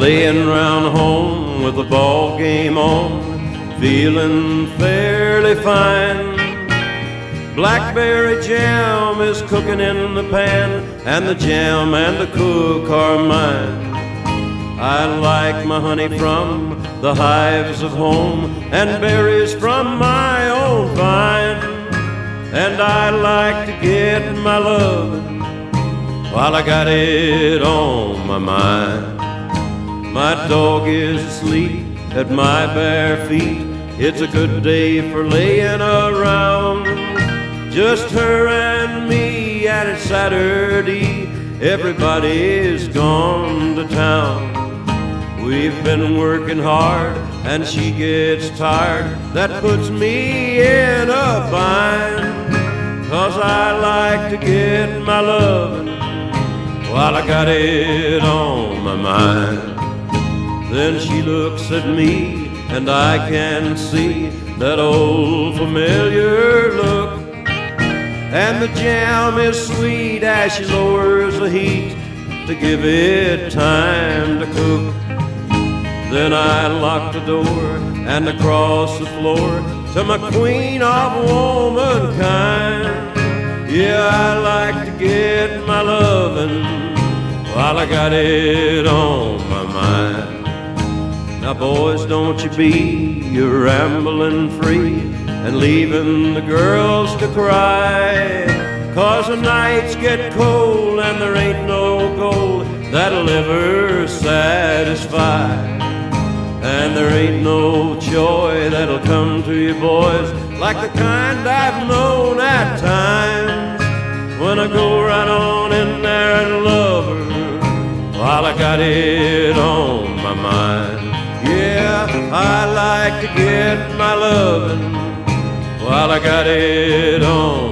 laying round home with the ball game on, feeling fairly fine. Blackberry jam is cooking in the pan, and the jam and the cook are mine. I like my honey from the hives of home, and berries from my own vine. And I like to get my lovin' while I got it on my mind. My dog is asleep at my bare feet. It's a good day for laying around. Just her and me, and it's Saturday. Everybody's gone to town. We've been working hard, and she gets tired. That puts me in a bind, 'cause I like to get my lovin' while I got it on my mind. Then she looks at me, and I can see that old familiar look. And the jam is sweet as she lowers the heat to give it time to cook. Then I lock the door and across the floor to my queen of womankind. Yeah, I like to get my lovin' while I got it on my mind. Now boys, don't you be rambling free and leaving the girls to cry, 'cause the nights get cold and there ain't no gold that'll ever satisfy. And there ain't no joy that'll come to you boys like the kind I've known at times, when I go right on in there and love her while I got it on my mind. Yeah, I like to get my lovin' while I got it on